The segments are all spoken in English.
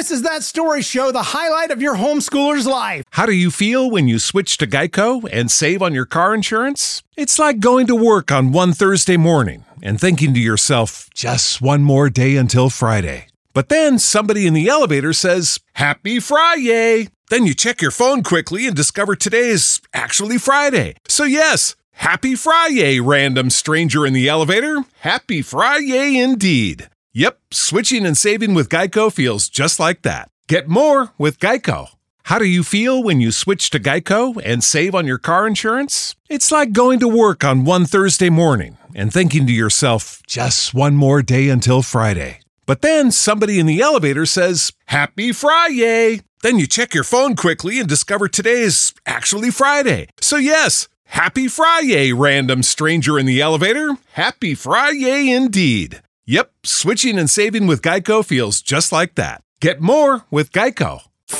This is That Story Show, the highlight of your homeschooler's life. How do you feel when you switch to Geico and save on your car insurance? It's like going to work on one Thursday morning and thinking to yourself, just one more day until Friday. But then somebody in the elevator says, Happy Friday! Then you check your phone quickly and discover today's actually Friday. So yes, Happy Friday, random stranger in the elevator. Happy Friday indeed. Yep, switching and saving with Geico feels just like that. Get more with Geico. How do you feel when you switch to Geico and save on your car insurance? It's like going to work on one Thursday morning and thinking to yourself, just one more day until Friday. But then somebody in the elevator says, Happy Friday! Then you check your phone quickly and discover today's actually Friday. So yes, Happy Friday, random stranger in the elevator. Happy Friday indeed. Yep, switching and saving with Geico feels just like that. Get more with Geico.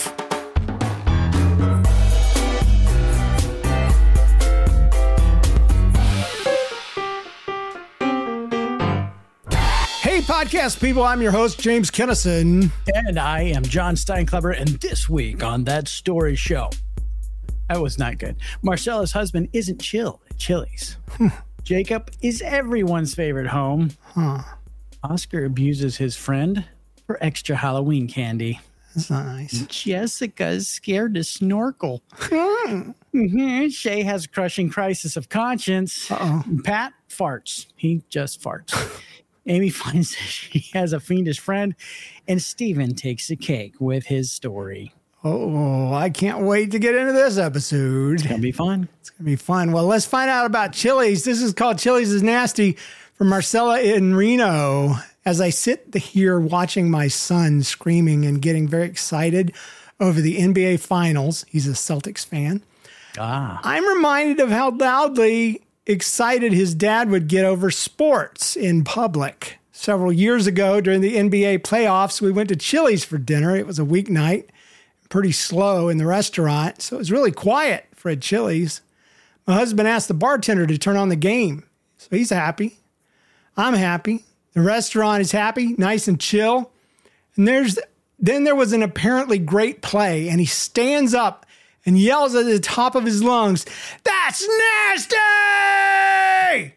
Hey, podcast people, I'm your host, James Kennison. And I am John Steinkleber, and this week on That Story Show. That was not good. Marcella's husband isn't chill at Chili's. Jacob is everyone's favorite home. Oscar abuses his friend for extra Halloween candy. That's not nice. Jessica's scared to snorkel. Shay has a crushing crisis of conscience. Pat farts. He just farts. Amy finds that she has a fiendish friend. And Steven takes the cake with his story. Oh, I can't wait to get into this episode. It's going to be fun. It's going to be fun. Well, let's find out about Chili's. This is called Chili's is Nasty from Marcella in Reno. As I sit here watching my son screaming and getting very excited over the NBA Finals, he's a Celtics fan. I'm reminded of how loudly excited his dad would get over sports in public. Several years ago during the NBA playoffs, we went to Chili's for dinner. It was a weeknight, pretty slow in the restaurant, so it was really quiet for a Chili's. My husband asked the bartender to turn on the game, so he's happy. I'm happy. The restaurant is happy, nice and chill. And then there was an apparently great play, and he stands up and yells at the top of his lungs, "That's nasty!"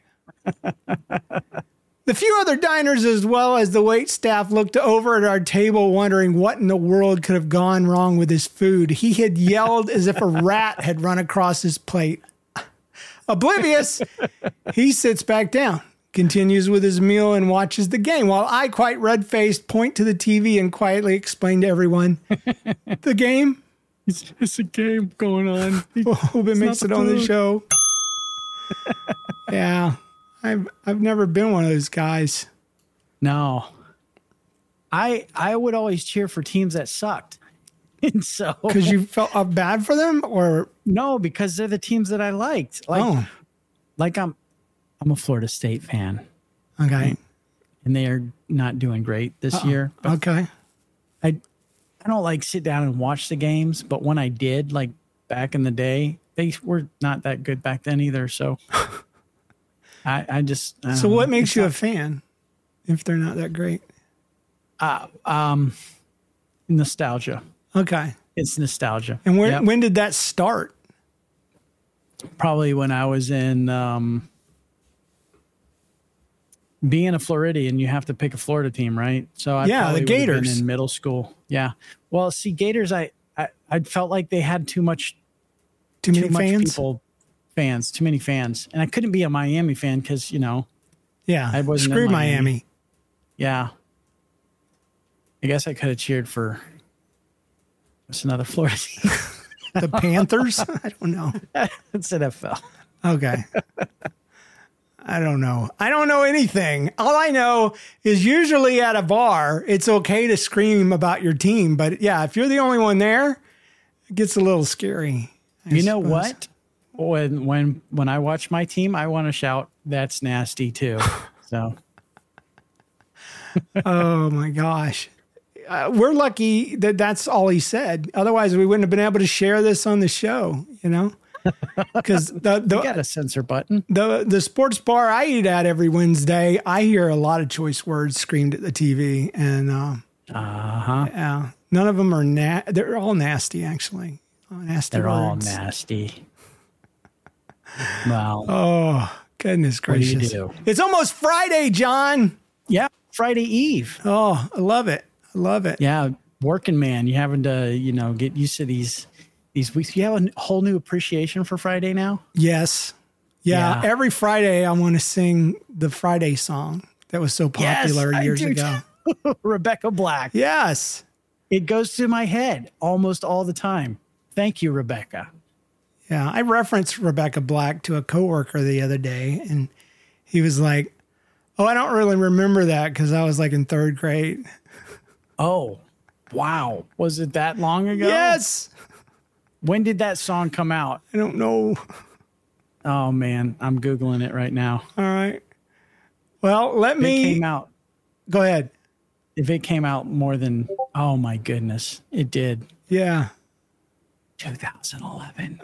The few other diners, as well as the wait staff, looked over at our table wondering what in the world could have gone wrong with his food. He had yelled as if a rat had run across his plate. Oblivious, he sits back down, continues with his meal, and watches the game, while I, quite red-faced, point to the TV and quietly explain to everyone, the game? It's a game going on. Hope it makes it on the show. Yeah. I've never been one of those guys. No. I would always cheer for teams that sucked. And so because you felt bad for them, or no, because they're the teams that I liked. Like I'm a Florida State fan. Okay. And they are not doing great this year. Okay. I don't like sit down and watch the games, but when I did, like back in the day, they were not that good back then either. So I just. So what makes you a fan if they're not that great? Nostalgia. Okay. It's nostalgia. And when did that start? Probably when I was in being a Floridian, you have to pick a Florida team, right? So the Gators in middle school. Yeah. Well, see, Gators, I felt like they had too many fans, too many fans, and I couldn't be a Miami fan because I wasn't. Screw Miami. Yeah. I guess I could have cheered for what's another Florida team. The Panthers? I don't know. It's NFL. Okay. I don't know. I don't know anything. All I know is usually at a bar, it's okay to scream about your team. But yeah, if you're the only one there, it gets a little scary. You know what? When I watch my team, I want to shout, "That's nasty" too. So. Oh my gosh. We're lucky that that's all he said. Otherwise, we wouldn't have been able to share this on the show, because you got a censor button. The sports bar I eat at every Wednesday, I hear a lot of choice words screamed at the TV, and yeah, None of them are they're all nasty, actually. Nasty They're all words. nasty. Wow. Oh, goodness gracious. What do you do? It's almost Friday, John. Yeah, Friday Eve. Oh, I love it. I love it. Yeah, working man. You having to, get used to these weeks. You have a whole new appreciation for Friday now? Yes. Yeah. Yeah. Every Friday, I want to sing the Friday song that was so popular Yes, I years do ago. too. Rebecca Black. Yes. It goes through my head almost all the time. Thank you, Rebecca. Yeah. I referenced Rebecca Black to a coworker the other day, and he was like, "Oh, I don't really remember that because I was like in third grade." Oh, wow. Was it that long ago? Yes. When did that song come out? I don't know. Oh, man. I'm Googling it right now. All right. Well, It came out. go ahead. If it came out more than, oh my goodness, it did. Yeah. 2011.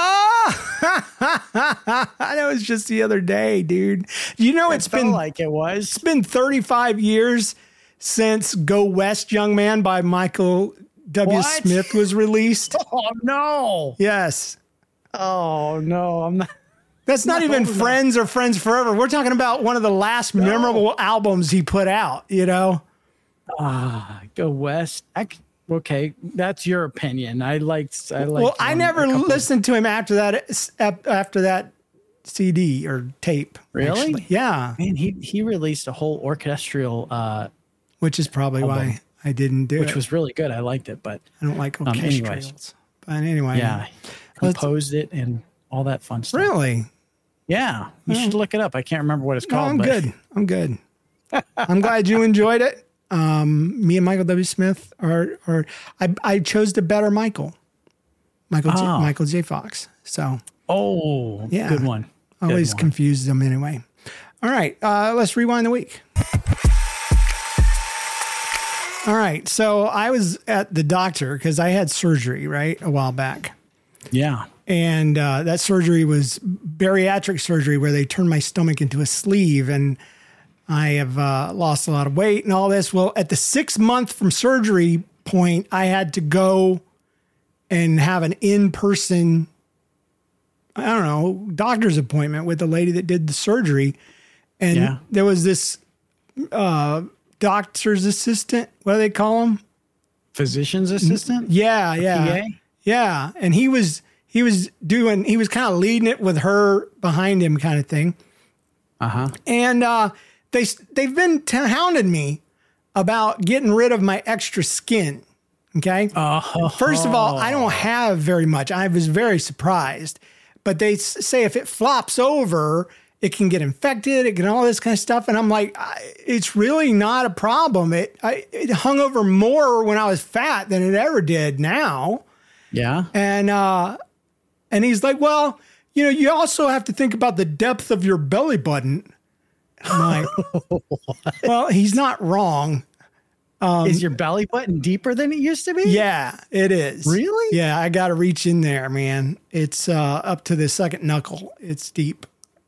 Ah, that was just the other day, dude. You know, It felt like it was. it's been 35 years since Go West, Young Man by Michael W. What? Smith was released. Oh no. Yes. Oh no. I'm not. That's not even old enough. Friends or Friends Forever. We're talking about one of the last memorable albums he put out, you know? Go West. Okay, that's your opinion. I liked. Well, I never listened to him after that CD or tape. Really? actually. Yeah. Man, he released a whole orchestral, Which is probably why I didn't do which it. was really good. I liked it, but I don't like anyways. orchestrals. But anyway. yeah, composed it and all that fun stuff. Really? Yeah, you should look it up. I can't remember what it's No, called. I'm but good. I'm good. I'm glad you enjoyed it. Me and Michael W. Smith I chose to better Michael J. Fox. So Oh, Yeah. good one. I always confused them anyway. All right. Let's rewind the week. All right. So I was at the doctor because I had surgery, right, a while back. Yeah. And that surgery was bariatric surgery where they turned my stomach into a sleeve. And I have lost a lot of weight and all this. Well, at the 6 month from surgery point, I had to go and have an in-person, I don't know, doctor's appointment with the lady that did the surgery. And there was this doctor's assistant. What do they call him? Physician's assistant? Yeah. PA? Yeah. And he was kind of leading it with her behind him kind of thing. Uh-huh. And they've been hounding me about getting rid of my extra skin. Okay. First of all, I don't have very much. I was very surprised, but they say if it flops over, it can get infected. It can all this kind of stuff. And I'm like, it's really not a problem. It hung over more when I was fat than it ever did now. Yeah. And he's like, well, you also have to think about the depth of your belly button. I'm like, well, he's not wrong. Is your belly button deeper than it used to be? Yeah, it is. Really? Yeah, I got to reach in there, man. It's up to the second knuckle. It's deep.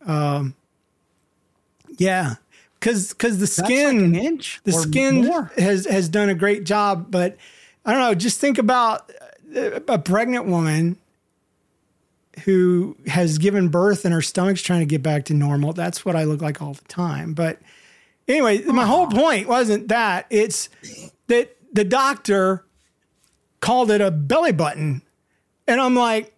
Yeah, because the skin, like an inch the or skin more. has done a great job. But I don't know. Just think about a pregnant woman who has given birth and her stomach's trying to get back to normal. That's what I look like all the time. But anyway, my whole point wasn't that. It's that the doctor called it a belly button. And I'm like,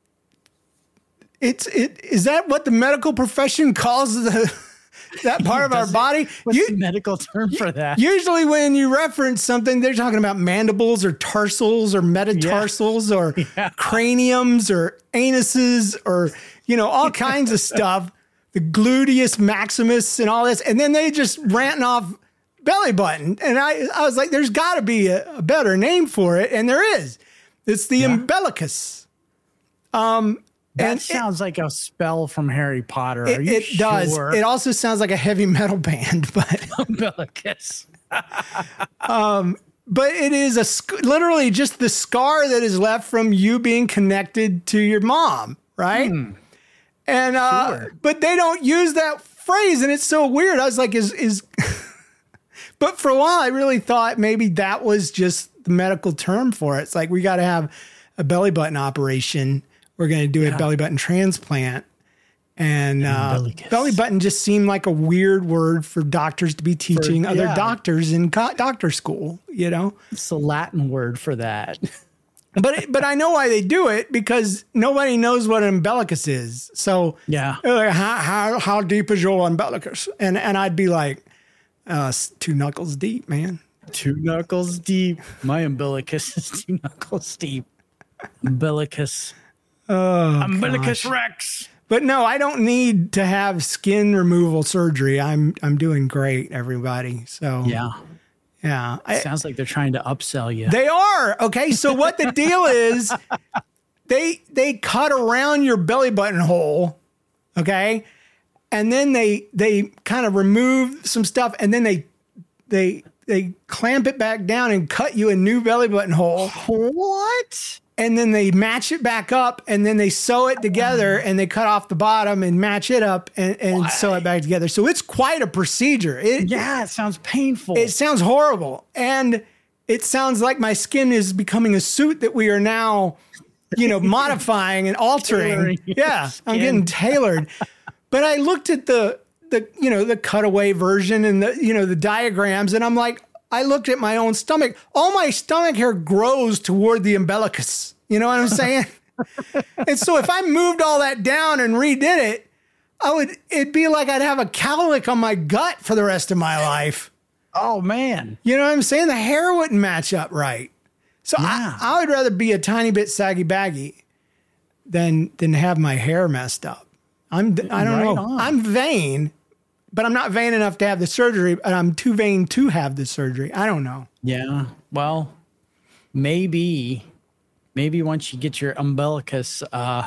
is that what the medical profession calls that part of our body? What's the medical term for that? Usually when you reference something, they're talking about mandibles or tarsals or metatarsals or craniums or anuses or, all kinds of stuff. The gluteus maximus and all this. And then they just ranting off belly button. And I was like, there's got to be a better name for it. And there is. It's the umbilicus. That sounds like a spell from Harry Potter. Are you It sure? does. It also sounds like a heavy metal band, but Umbilicus. but it is literally just the scar that is left from you being connected to your mom, right? And but they don't use that phrase, and it's so weird. I was like, is but for a while I really thought maybe that was just the medical term for it. It's like, we got to have a belly button operation. We're going to do a belly button transplant. And belly button just seemed like a weird word for doctors to be teaching other doctors in doctor school, you know? It's a Latin word for that. But I know why they do it, because nobody knows what an umbilicus is. So yeah, like, how deep is your umbilicus? And I'd be like, 2 knuckles deep, man. 2 knuckles deep. My umbilicus is 2 knuckles deep. Umbilicus. Umbilicus Rex. But no, I don't need to have skin removal surgery. I'm doing great, everybody. So yeah. Sounds like they're trying to upsell you. They are. Okay. So what the deal is, they cut around your belly button hole. Okay. And then they kind of remove some stuff, and then they clamp it back down and cut you a new belly button hole. What? And then they match it back up, and then they sew it together, and they cut off the bottom and match it up and sew it back together. So it's quite a procedure. It sounds painful. It sounds horrible. And it sounds like my skin is becoming a suit that we are now, modifying and altering. Yeah, I'm getting tailored. But I looked at the cutaway version and the diagrams, and I'm like, I looked at my own stomach. All my stomach hair grows toward the umbilicus. You know what I'm saying? And so if I moved all that down and redid it, it'd be like I'd have a cowlick on my gut for the rest of my life. Oh, man. You know what I'm saying? The hair wouldn't match up right. So I would rather be a tiny bit saggy baggy than have my hair messed up. I don't know. I'm vain. But I'm not vain enough to have the surgery, and I'm too vain to have the surgery. I don't know. Yeah. Well, maybe once you get your umbilicus,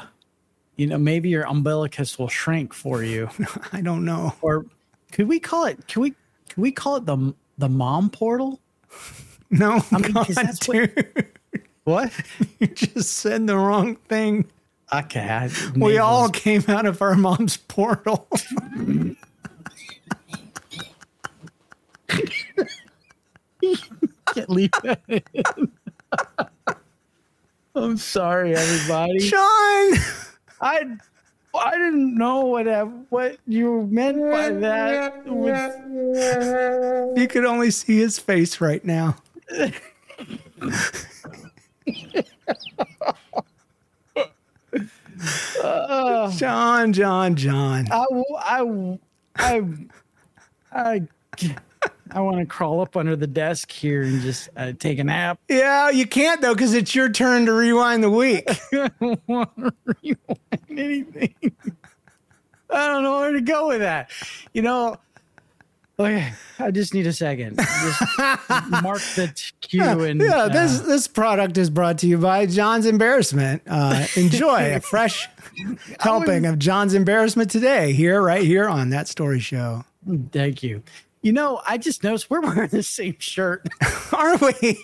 maybe your umbilicus will shrink for you. I don't know. Or could we call it? Can we call it the mom portal? No, I mean, because that's what you just said the wrong thing. Okay, we all came out of our mom's portal. Can't leave that in. I'm sorry, everybody. Sean, I didn't know what you meant by that. You could only see his face right now. John. I want to crawl up under the desk here and just take a nap. Yeah, you can't, though, because it's your turn to rewind the week. I don't want to rewind anything. I don't know where to go with that. Okay, I just need a second. Just mark the cue. And this product is brought to you by John's Embarrassment. Enjoy a fresh helping of John's Embarrassment today, right here on That Story Show. Thank you. I just noticed we're wearing the same shirt. Are we?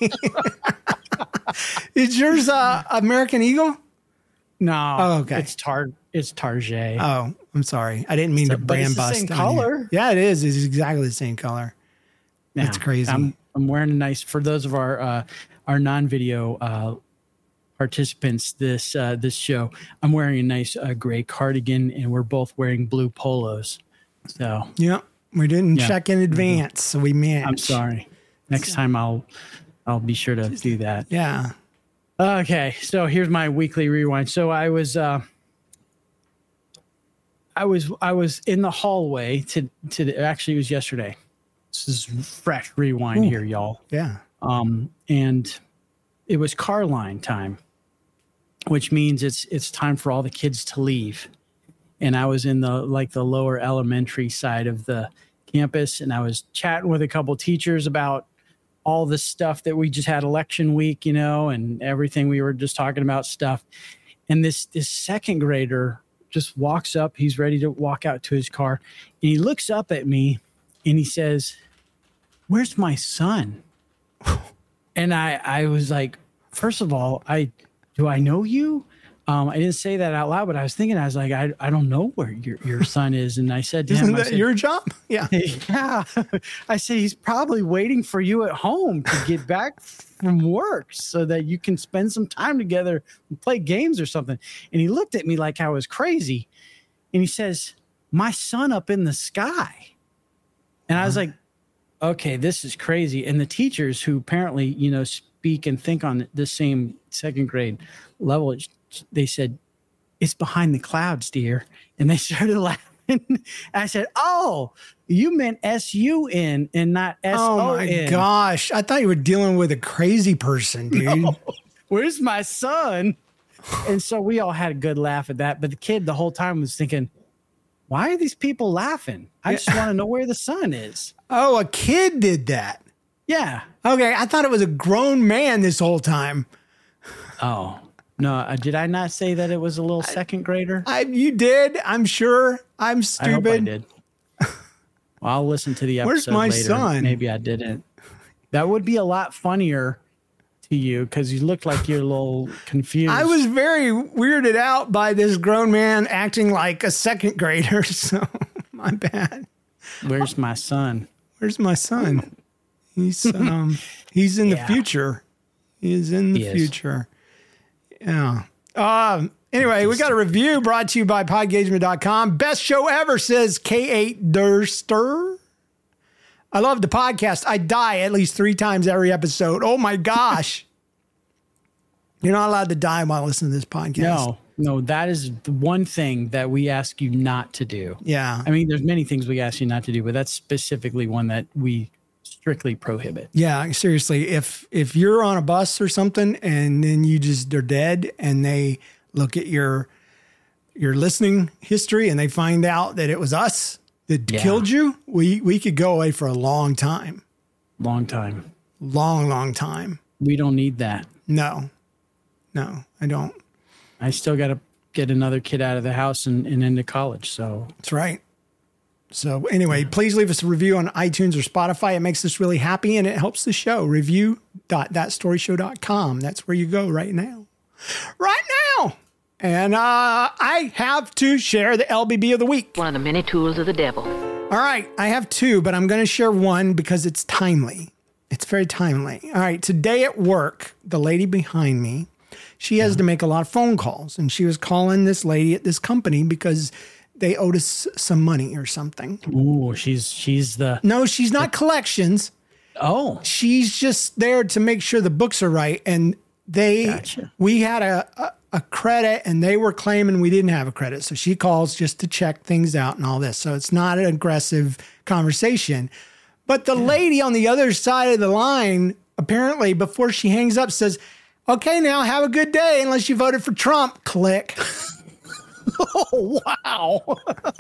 Is yours American Eagle? No. Oh, okay. It's Target. Oh, I'm sorry. I didn't mean to brand bust. It's the same color. Yeah, it is. It's exactly the same color. Now, that's crazy. I'm wearing a nice, for those of our non-video participants this show, I'm wearing a nice gray cardigan, and we're both wearing blue polos. So yeah. We didn't check in advance, so we matched. I'm sorry. Next time I'll be sure to do that. Yeah. Okay, so here's my weekly rewind. So I was in the hallway to actually it was yesterday. This is fresh rewind here, y'all. Yeah. And it was car line time, which means it's time for all the kids to leave. And I was in the lower elementary side of the campus, and I was chatting with a couple teachers about all this stuff that we just had election week, and everything. We were just talking about stuff. And this second grader just walks up. He's ready to walk out to his car, and he looks up at me and he says, "Where's my son?" And I was like, first of all, do I know you? I didn't say that out loud, but I was thinking, I was like, I don't know where your son is. And I said to him, Isn't I that said, your job? Yeah. yeah. I said, he's probably waiting for you at home to get back from work so that you can spend some time together and play games or something. And he looked at me like I was crazy. And he says, my son up in the sky. And I was like, okay, this is crazy. And the teachers who apparently, speak and think on the same second grade level, they said, it's behind the clouds, dear. And they started laughing. I said, oh, you meant S-U-N and not S-O-N. Oh my gosh. I thought you were dealing with a crazy person, dude. No. Where's my son? And so we all had a good laugh at that. But the kid the whole time was thinking, why are these people laughing? I just want to know where the sun is. Oh, a kid did that. Yeah. Okay. I thought it was a grown man this whole time. Oh, no. Did I not say that it was a little second grader? You did. I'm sure. I'm stupid. I hope I did. Well, I'll listen to the episode Where's my later. son? Maybe I didn't. That would be a lot funnier to you because you look like you're a little confused. I was very weirded out by this grown man acting like a second grader. So my bad. Where's my son? Where's my son? He's in the future. He's in the future. Yeah. Anyway, we got a review brought to you by podgagement.com. Best show ever, says K8 Durster. I love the podcast. I die at least 3 times every episode. Oh my gosh. You're not allowed to die while listening to this podcast. No, that is the one thing that we ask you not to do. Yeah. I mean, there's many things we ask you not to do, but that's specifically one that we strictly prohibit. Yeah, seriously. If you're on a bus or something and then they're dead and they look at your listening history and they find out that it was us that killed you, we could go away for a long time. Long time. Long time. We don't need that. No, I don't. I still got to get another kid out of the house and into college. So that's right. So anyway, please leave us a review on iTunes or Spotify. It makes us really happy and it helps the show. Review.thatstoryshow.com. That's where you go right now. Right now. And I have to share the LBB of the week. One of the many tools of the devil. All right. I have 2, but I'm going to share one because it's timely. It's very timely. All right. Today at work, the lady behind me, she has to make a lot of phone calls. And she was calling this lady at this company because they owed us some money or something. Ooh, she's the... No, she's not collections. Oh. She's just there to make sure the books are right. And we had a credit and they were claiming we didn't have a credit. So she calls just to check things out and all this. So it's not an aggressive conversation. But the lady on the other side of the line, apparently before she hangs up, says, okay, now have a good day unless you voted for Trump. Click. Oh, wow.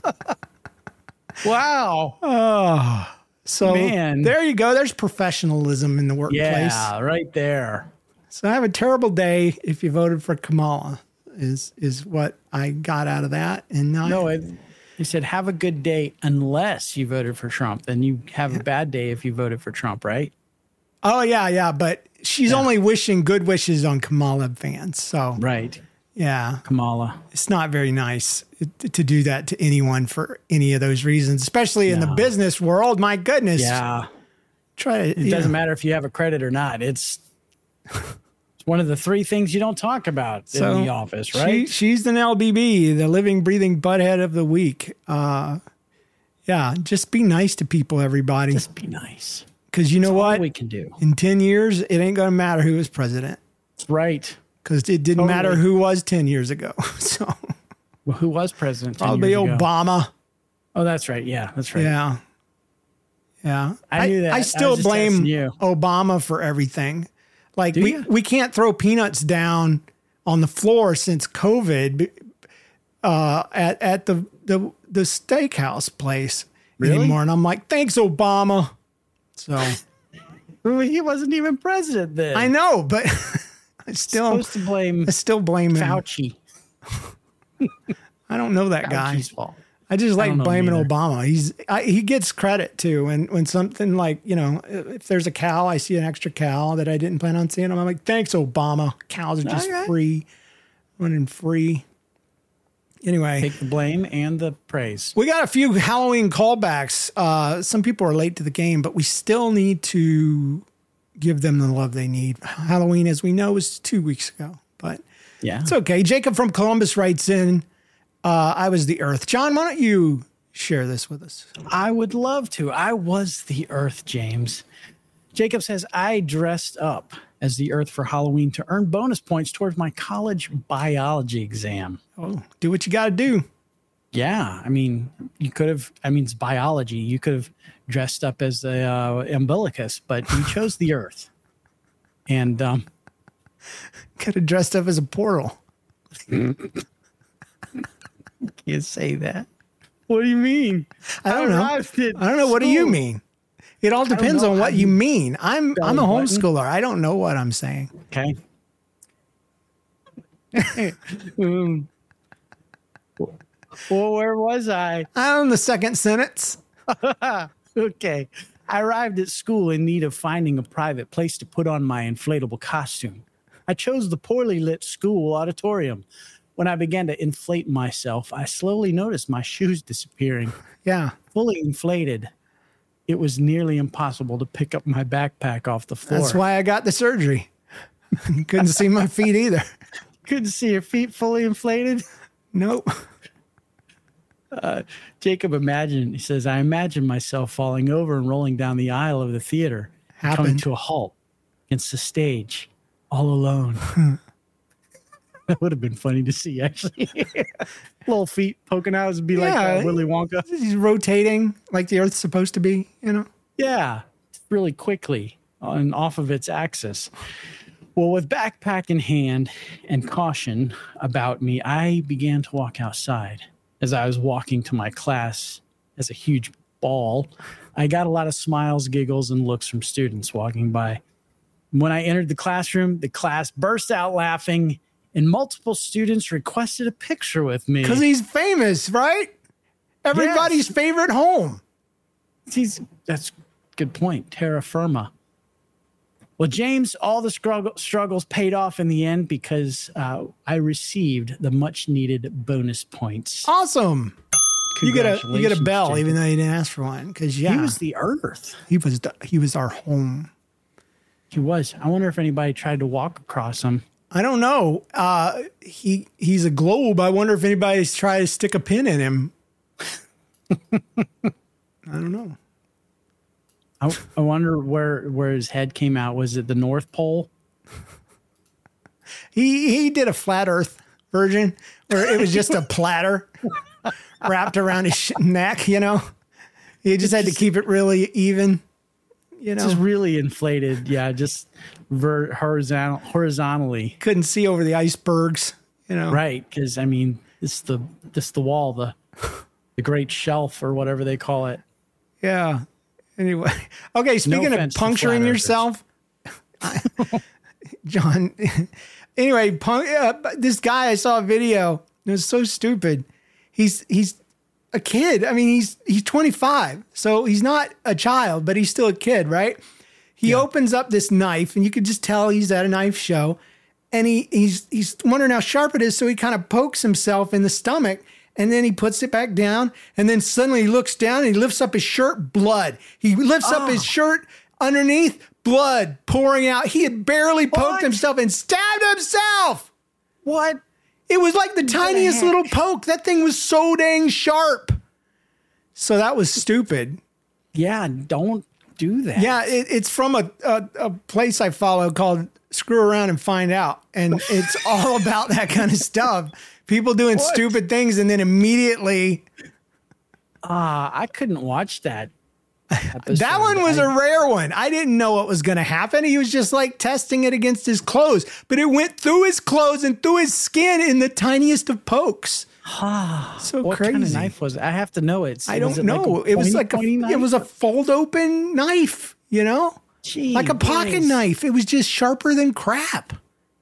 Wow. Oh, so man, there you go. There's professionalism in the workplace. Yeah, right there. So have a terrible day if you voted for Kamala is what I got out of that. And he said, have a good day unless you voted for Trump. Then you have a bad day if you voted for Trump, right? Oh, yeah. But she's only wishing good wishes on Kamala fans. So right. Yeah. Kamala. It's not very nice to do that to anyone for any of those reasons, especially in the business world. My goodness. Yeah. It doesn't matter if you have a credit or not. It's one of the 3 things you don't talk about in the office, right? She's an LBB, the living, breathing butthead of the week. Yeah. Just be nice to people, everybody. Just be nice. Because you know what? We can do. In 10 years, it ain't going to matter who is president. That's right. Because it didn't matter who was 10 years ago. So, well, who was president 10 probably years ago? Obama. Oh, that's right. Yeah, that's right. Yeah. I knew that. I still blame you. Obama for everything. Like we can't throw peanuts down on the floor since COVID at the steakhouse place anymore. And I'm like, thanks, Obama. So he wasn't even president then. I know, but I still blame him. Fauci. I don't know that Fauci's guy. fault. I just like blaming Obama. He gets credit too. And when something like, if there's a cow, I see an extra cow that I didn't plan on seeing. I'm like, thanks, Obama. Cows are just free. running free. Anyway, Take the blame and the praise. we got a few Halloween callbacks. Some people are late to the game, but we still need to give them the love they need. Halloween, as we know, was 2 weeks ago, but Yeah. it's okay. Jacob from Columbus writes in, I was the Earth. John, why don't you share this with us? I would love to. I was the Earth, James. Jacob says, I dressed up as the Earth for Halloween to earn bonus points towards my college biology exam. Oh, do what you got to do. Yeah. I mean, it's biology. You could have dressed up as the umbilicus, but you chose the Earth. And Could have dressed up as a portal. can't say that. What do you mean? I don't know. I don't know. What do you mean? It all depends on what you mean. I'm a homeschooler. I don't know what I'm saying. Okay. Well, where was I? I'm the second sentence. Okay. I arrived at school in need of finding a private place to put on my inflatable costume. I chose the poorly lit school auditorium. When I began to inflate myself, I slowly noticed my shoes disappearing. Yeah. Fully inflated, it was nearly impossible to pick up my backpack off the floor. That's why I got the surgery. Couldn't see my feet either. Couldn't see your feet fully inflated. Nope. Jacob he says, I imagine myself falling over and rolling down the aisle of the theater, coming to a halt against the stage, all alone. That would have been funny to see, actually. Little feet poking out would be like Willy Wonka. He's rotating like the Earth's supposed to be, you know? Yeah, really quickly and off of its axis. Well, with backpack in hand and caution about me, I began to walk outside. As I was walking to my class as a huge ball, I got a lot of smiles, giggles, and looks from students walking by. When I entered the classroom, the class burst out laughing, and multiple students requested a picture with me. Because he's famous, right? Everybody's favorite home. That's a good point. Terra firma. Well, James, all the struggles paid off in the end because I received the much-needed bonus points. Awesome. You get a bell, Jacob, even though you didn't ask for one. Because he was the Earth. He was our home. He was. I wonder if anybody tried to walk across him. I don't know. He's a globe. I wonder if anybody's tried to stick a pin in him. I don't know. I wonder where his head came out. Was it the North Pole? He did a flat Earth version where it was just a platter wrapped around his neck, you know? He just had to keep it really even, you know? Just really inflated. Yeah, just horizontally. Couldn't see over the icebergs, you know? Right, because, I mean, it's the wall, the Great Shelf or whatever they call it. Yeah. Anyway, okay, speaking of puncturing yourself, John, anyway, this guy, I saw a video. It was so stupid. He's a kid. I mean, he's 25, so he's not a child, but he's still a kid, right? He opens up this knife, and you could just tell he's at a knife show, and he's wondering how sharp it is, so he kind of pokes himself in the stomach. And then he puts it back down. And then suddenly he looks down and he lifts up his shirt, blood. He lifts up his shirt underneath, blood pouring out. He had barely poked himself and stabbed himself. What? It was like the tiniest little poke. That thing was so dang sharp. So that was stupid. Yeah, don't do that. Yeah, it's from a place I follow called Screw Around and Find Out. And it's all about that kind of stuff. People doing stupid things and then immediately. I couldn't watch that episode. That one was a rare one. I didn't know what was going to happen. He was just like testing it against his clothes, but it went through his clothes and through his skin in the tiniest of pokes. So what crazy. What kind of knife was it? I have to know it. I don't know. It was like it was a fold open knife, you know, like a pocket knife. It was just sharper than crap.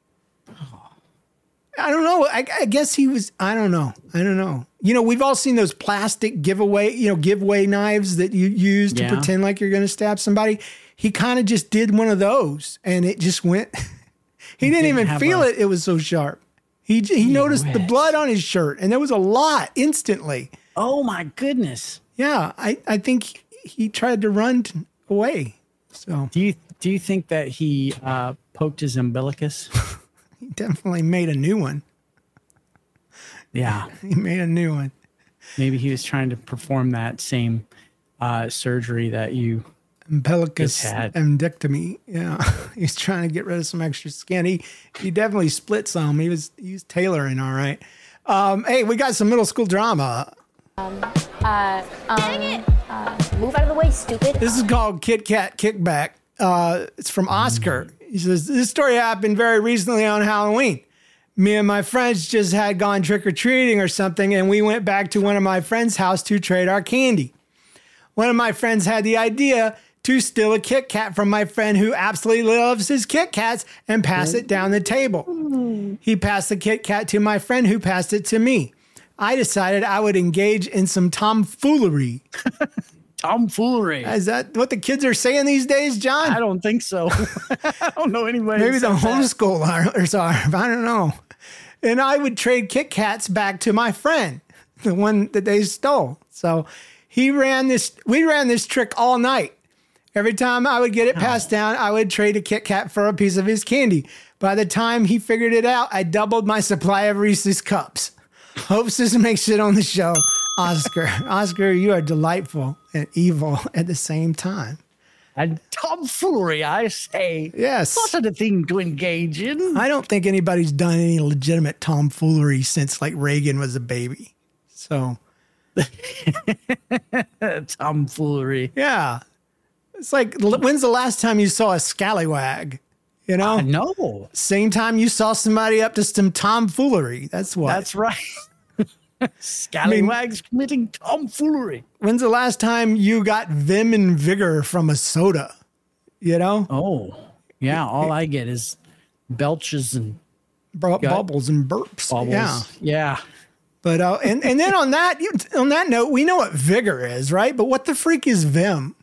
I don't know. I guess he was. I don't know. You know, we've all seen those plastic giveaway knives that you use to pretend like you're going to stab somebody. He kind of just did one of those, and it just went. He didn't even feel it. It was so sharp. He noticed the blood on his shirt, and there was a lot instantly. Oh my goodness. Yeah, I think he tried to run away. So do you think that he poked his umbilicus? He definitely made a new one. Yeah. He made a new one. Maybe he was trying to perform that same surgery that you umbilicus had. Endectomy. Yeah. He's trying to get rid of some extra skin. He definitely split some. He was tailoring all right. Hey, we got some middle school drama. Dang it! Move out of the way, stupid. This is called Kit Kat Kickback. It's from Oscar. He says, this story happened very recently on Halloween. Me and my friends just had gone trick-or-treating or something, and we went back to one of my friends' house to trade our candy. One of my friends had the idea to steal a Kit Kat from my friend who absolutely loves his Kit Kats and pass it down the table. He passed the Kit Kat to my friend who passed it to me. I decided I would engage in some tomfoolery. Tomfoolery. Is that what the kids are saying these days, John? I don't think so. I don't know anybody. Maybe the homeschoolers are. I don't know. And I would trade Kit Kats back to my friend, the one that they stole. So we ran this trick all night. Every time I would get it passed down, I would trade a Kit Kat for a piece of his candy. By the time he figured it out, I doubled my supply of Reese's cups. Hopes this makes it on the show. Oscar. Oscar, you are delightful and evil at the same time. And tomfoolery, I say. Yes. What a thing to engage in. I don't think anybody's done any legitimate tomfoolery since like Reagan was a baby. So. Tomfoolery. Yeah. It's like, when's the last time you saw a scallywag? You know? No. Same time you saw somebody up to some tomfoolery. That's what. That's right. Scallywags committing tomfoolery. When's the last time you got vim and vigor from a soda? You know? Oh, yeah. All I get is belches and bubbles and burps. Bubbles. Yeah. But and then on that note, we know what vigor is, right? But what the freak is vim?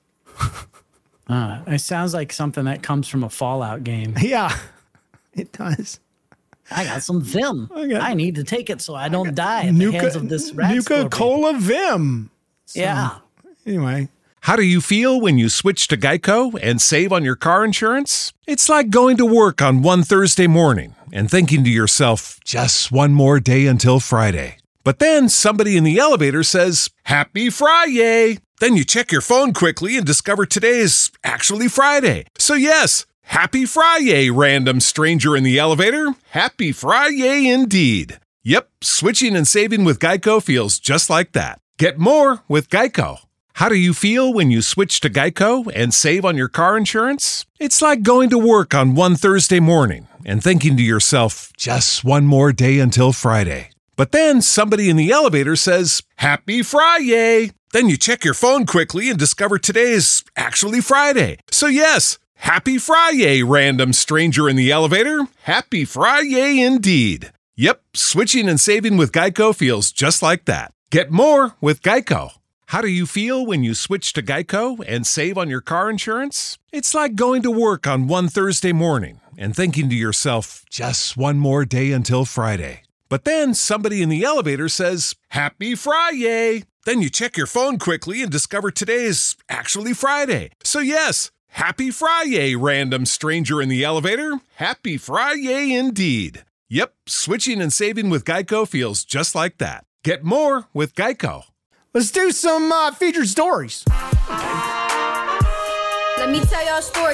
It sounds like something that comes from a Fallout game. Yeah, it does. I got some vim. I need to take it so I don't die at the hands of this rat Nuka-Cola Vim. So, yeah. Anyway. How do you feel when you switch to Geico and save on your car insurance? It's like going to work on one Thursday morning and thinking to yourself, just one more day until Friday. But then somebody in the elevator says, Happy Friday! Then you check your phone quickly and discover today is actually Friday. So yes, Happy Friday, random stranger in the elevator. Happy Friday indeed. Yep, switching and saving with Geico feels just like that. Get more with Geico. How do you feel when you switch to Geico and save on your car insurance? It's like going to work on one Thursday morning and thinking to yourself, just one more day until Friday. But then somebody in the elevator says, Happy Friday! Then you check your phone quickly and discover today is actually Friday. So yes, Happy Friday, random stranger in the elevator. Happy Friday indeed. Yep, switching and saving with Geico feels just like that. Get more with Geico. How do you feel when you switch to Geico and save on your car insurance? It's like going to work on one Thursday morning and thinking to yourself, just one more day until Friday. But then somebody in the elevator says, Happy Friday! Then you check your phone quickly and discover today is actually Friday. So yes, Happy Friday, random stranger in the elevator. Happy Friday indeed. Yep, switching and saving with Geico feels just like that. Get more with Geico. Let's do some featured stories. Let me tell y'all a story.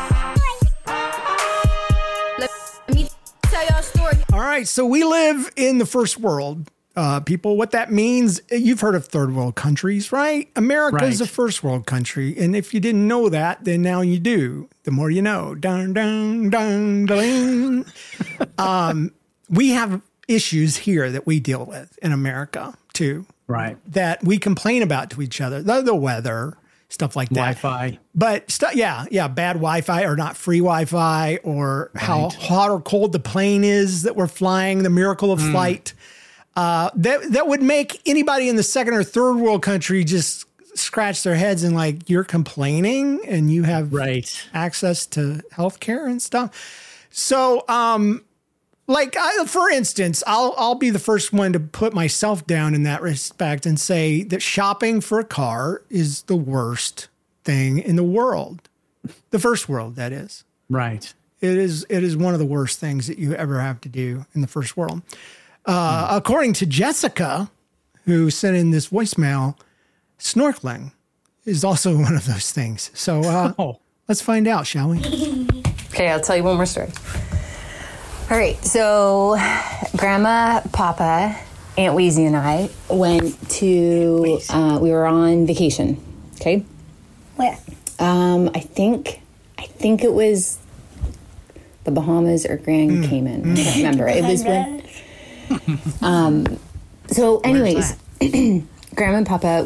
Let me tell y'all a story. All right, so we live in the first world, people. What that means, you've heard of third world countries, right? America is a first world country, and if you didn't know that, then now you do. The more you know. Dun, dun, dun, dun. We have issues here that we deal with in America, too. Right. That we complain about to each other. The weather, stuff like that. Wi-Fi. But, bad Wi-Fi or not free Wi-Fi or how hot or cold the plane is that we're flying, the miracle of flight. That would make anybody in the second or third world country just scratch their heads and like, you're complaining and you have access to healthcare and stuff. So Like, for instance, I'll be the first one to put myself down in that respect and say that shopping for a car is the worst thing in the world. The first world, that is. Right. It is one of the worst things that you ever have to do in the first world. According to Jessica, who sent in this voicemail, snorkeling is also one of those things. So let's find out, shall we? Okay, I'll tell you one more story. All right, so Grandma, Papa, Aunt Weezy, and I went to, we were on vacation, okay? Where? I think it was the Bahamas or Grand Cayman. I can't remember. It was when... so anyways, Grandma and Papa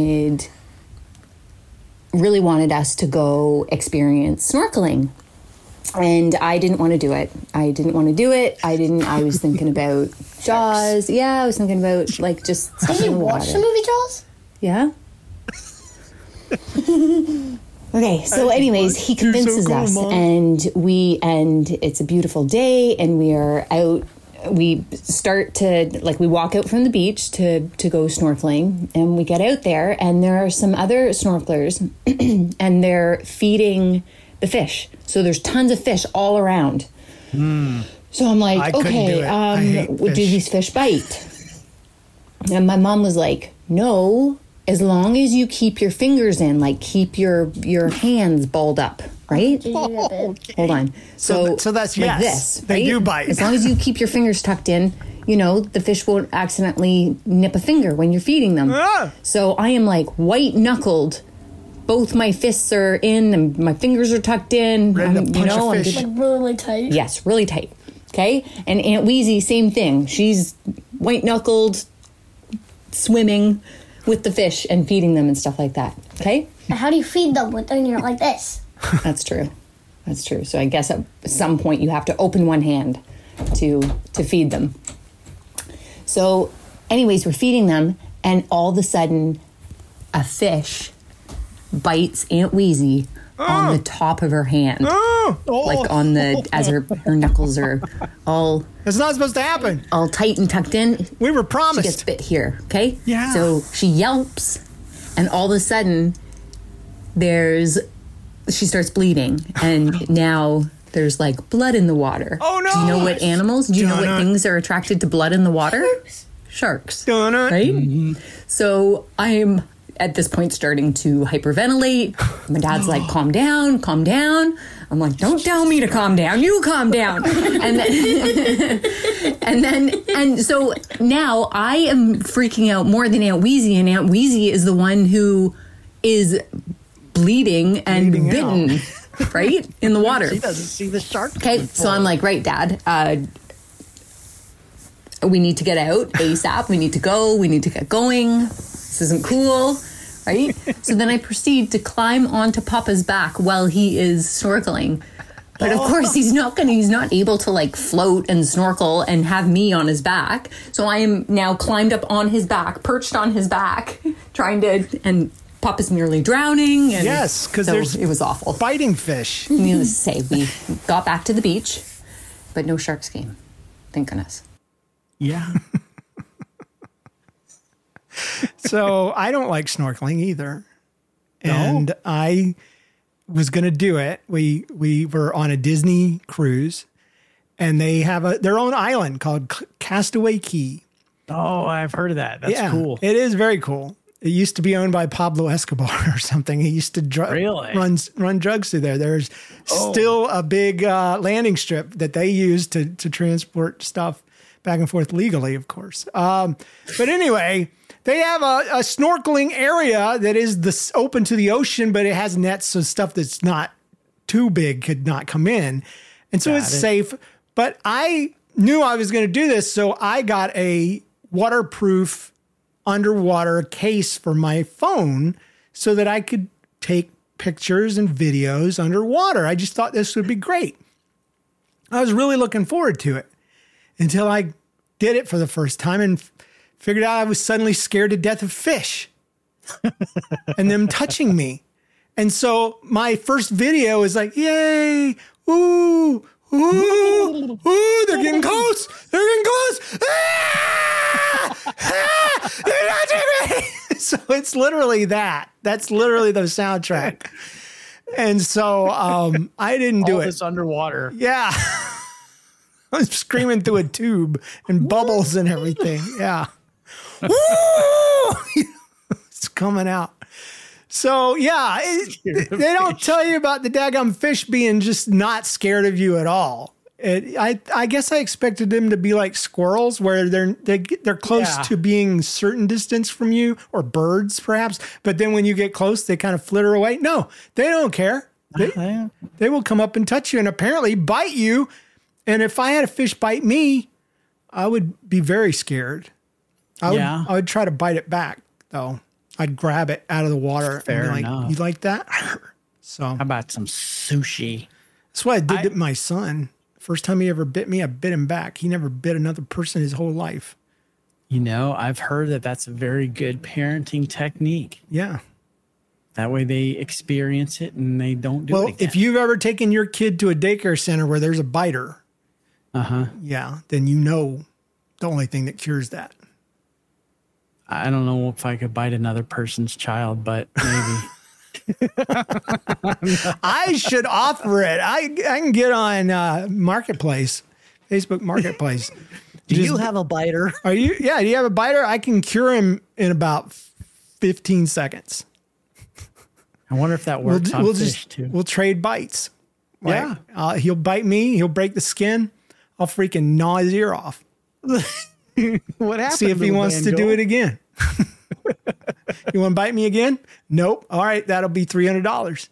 really wanted us to go experience snorkeling. And I didn't want to do it. I was thinking about Jaws. Yeah, I was thinking about like just Did you watch the movie Jaws? Yeah. Okay, so anyways, he convinces us and it's a beautiful day and we are out. We start to, like, we walk out from the beach to go snorkeling and we get out there and there are some other snorkelers and they're feeding the fish. So there's tons of fish all around. So I'm like, okay, do these fish bite? And my mom was like, no, as long as you keep your fingers in, like keep your hands balled up, right? Okay. Hold on. So that's like yes. this, They right? do bite. As long as you keep your fingers tucked in, you know, the fish won't accidentally nip a finger when you're feeding them. So I am like white knuckled. Both my fists are in and my fingers are tucked in. Ready to punch a fish. Like really tight? Yes, really tight. Okay? And Aunt Weezy, same thing. She's white-knuckled, swimming with the fish and feeding them and stuff like that. Okay? And how do you feed them when you're like this? That's true. That's true. So I guess at some point you have to open one hand to feed them. So anyways, we're feeding them and all of a sudden a fish bites Aunt Weezy on the top of her hand. Like on the, as her knuckles are all... It's not supposed to happen. All tight and tucked in. We were promised. She gets bit here, okay? Yeah. So she yelps and all of a sudden she starts bleeding and now there's like blood in the water. Oh no! Do you know what animals? Do you know what things are attracted to blood in the water? Sharks. Donut. Right? Mm-hmm. So I'm at this point starting to hyperventilate. My dad's like, calm down, calm down. I'm like, don't tell me to calm down. You calm down. And so now I am freaking out more than Aunt Weezy, and Aunt Weezy is the one who is bleeding and bitten, right? In the water. She doesn't see the shark. Okay, so I'm like, right, Dad, we need to get out ASAP. We need to go. We need to get going. This isn't cool, right? So then I proceed to climb onto Papa's back while he is snorkeling. But of course, he's not able to like float and snorkel and have me on his back. So I am now climbed up on his back, perched on his back, and Papa's nearly drowning. And yes, because it was awful. Biting fish. Needless to say, we got back to the beach, but no sharks came. Thank goodness. Yeah. So I don't like snorkeling either. And I was going to do it. We were on a Disney cruise and they have their own island called Castaway Cay. Oh, I've heard of that. That's cool. It is very cool. It used to be owned by Pablo Escobar or something. He used to run drugs through there. There's still a big landing strip that they use to transport stuff back and forth legally, of course. But anyway, they have a snorkeling area that is open to the ocean, but it has nets, so stuff that's not too big could not come in. And so it's safe. But I knew I was going to do this, so I got a waterproof underwater case for my phone so that I could take pictures and videos underwater. I just thought this would be great. I was really looking forward to it until I did it for the first time and figured out I was suddenly scared to death of fish and them touching me. And so my first video is like, yay, ooh, ooh, ooh, they're getting close. it's literally that. That's literally the soundtrack. And so I didn't do All it. this underwater. Yeah. I was screaming through a tube and bubbles and everything. Yeah. Woo! It's coming out. So, yeah, they don't tell you about the daggum fish being just not scared of you at all. I guess I expected them to be like squirrels, where they're close to being certain distance from you, or birds perhaps. But then when you get close, they kind of flitter away. No, they don't care. They will come up and touch you and apparently bite you. And if I had a fish bite me, I would be very scared. I would try to bite it back though. I'd grab it out of the water. Fair and be enough. like, you like that? So How about some sushi? that's what I did to my son. First time he ever bit me, I bit him back. He never bit another person his whole life. You know, I've heard that that's a very good parenting technique. Yeah. That way they experience it and they don't do it again. If you've ever taken your kid to a daycare center where there's a biter, yeah, then you know the only thing that cures that. I don't know if I could bite another person's child, but maybe. I should offer it. I can get on Marketplace, Facebook Marketplace. Do you have a biter? Are you? Yeah. Do you have a biter? I can cure him in about 15 seconds. I wonder if that works on fish too. We'll trade bites. Yeah. He'll bite me. He'll break the skin. I'll freaking gnaw his ear off. What happened? See if he wants to do it again. You want to bite me again? Nope. All right. That'll be $300.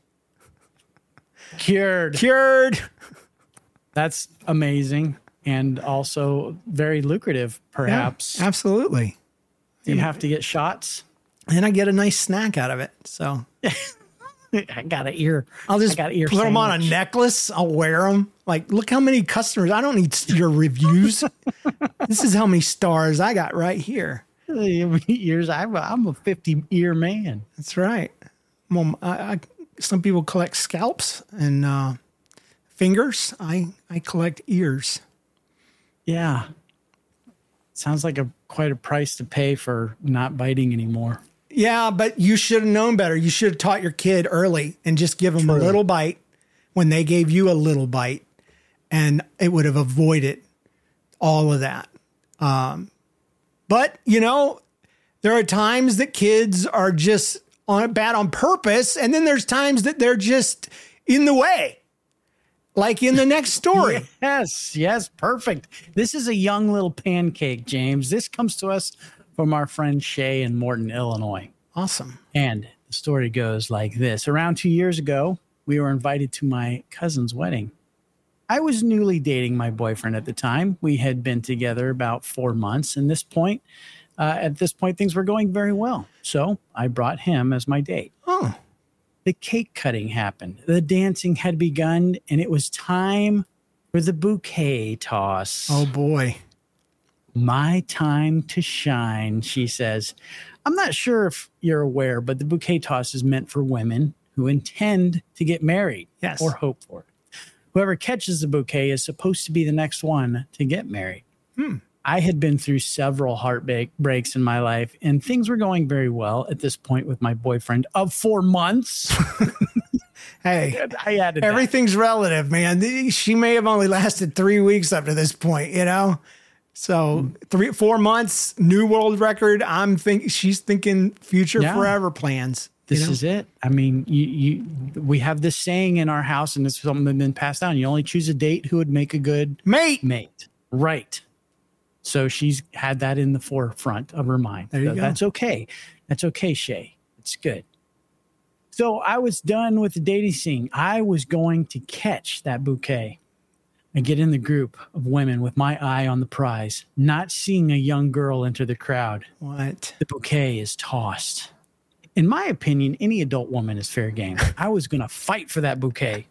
Cured. That's amazing. And also very lucrative, perhaps. Yeah, absolutely. You have to get shots. And I get a nice snack out of it. So I got an ear. I'll just put them on a necklace. I'll wear them. Like, look how many customers. I don't need your reviews. This is how many stars I got right here. Ears. I'm a 50-ear man. That's right. Well, some people collect scalps and fingers. I collect ears. Yeah. Sounds like quite a price to pay for not biting anymore. Yeah, but you should have known better. You should have taught your kid early and just give them a little bite when they gave you a little bite, and it would have avoided all of that. But, you know, there are times that kids are just bad on purpose, and then there's times that they're just in the way, like in the next story. Yes, perfect. This is a young little pancake, James. This comes to us from our friend Shay in Morton, Illinois. Awesome. And the story goes like this. Around 2 years ago, we were invited to my cousin's wedding. I was newly dating my boyfriend at the time. We had been together about 4 months. And at this point, things were going very well. So I brought him as my date. Oh. The cake cutting happened. The dancing had begun, and it was time for the bouquet toss. Oh, boy. My time to shine, she says. I'm not sure if you're aware, but the bouquet toss is meant for women who intend to get married or hope for it. Whoever catches the bouquet is supposed to be the next one to get married. I had been through several heartbreaks in my life, and things were going very well at this point with my boyfriend of 4 months. Hey, I added everything's relative, man. She may have only lasted 3 weeks up to this point, you know? So 4 months, new world record. She's thinking future forever plans. This is it. I mean, we have this saying in our house, and it's something that's been passed down. You only choose a date who would make a good mate. Right. So she's had that in the forefront of her mind. There you go. That's okay. That's okay, Shay. It's good. So I was done with the dating scene. I was going to catch that bouquet. I get in the group of women with my eye on the prize, not seeing a young girl enter the crowd. What? The bouquet is tossed. In my opinion, any adult woman is fair game. I was going to fight for that bouquet.